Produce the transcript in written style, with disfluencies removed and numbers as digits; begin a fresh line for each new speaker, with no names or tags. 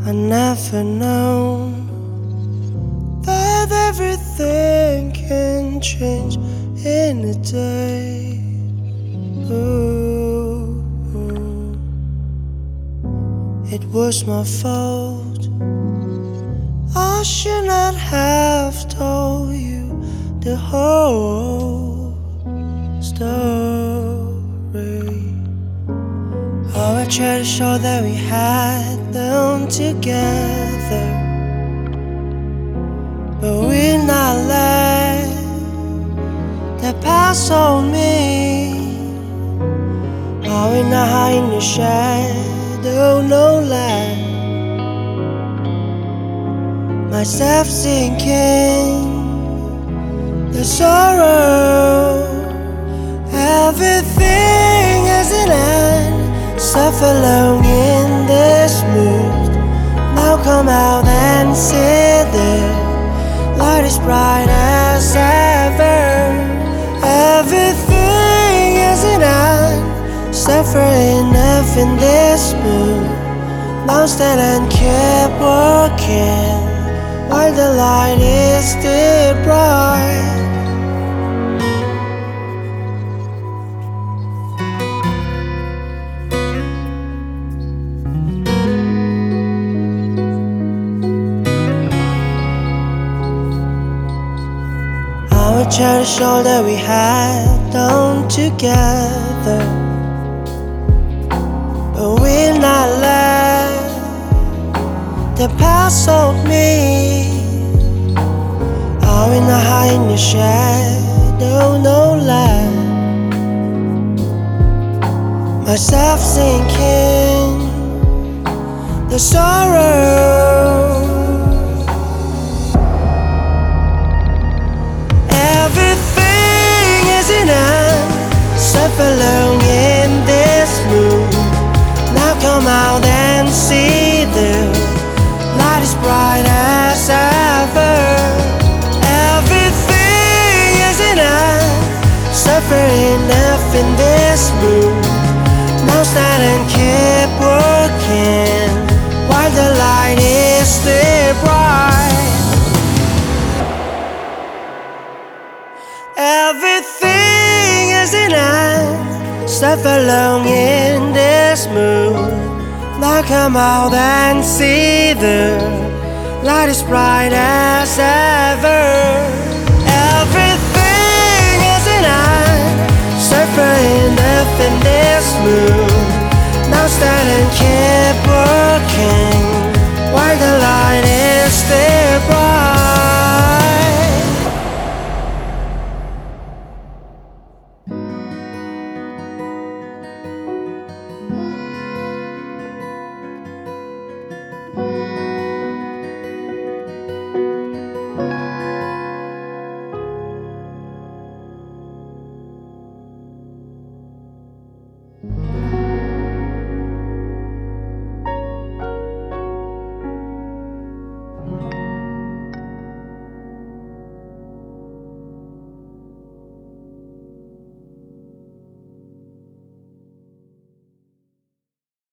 I never known that everything can change in a day. Ooh, it was my fault. I should not have told you the whole story. Oh, I tried to show that we had them together, but we're not let the past on me. Oh, we're not hiding the shadow, no lie. Myself sinking, the sorrow, everything has an end. Suffer alone in this mood. Now come out and see the light is bright as ever. Everything is an end. Suffer enough in this mood. Now stand and keep working while the light is still bright. I tried to show that we had done together, but we're not let the past hold me. Oh, we're not hiding the shadow, no lie. Myself sinking, the sorrow. Suffer alone in this mood. Now come out and see the light is bright as ever. Everything is enough. Suffer enough in this mood. Now stand and keep working while the light is still bright. Everything is an end. Suffer alone in this mood. Now come out and see the light is bright as ever. Everything is an end. Suffer enough in this mood.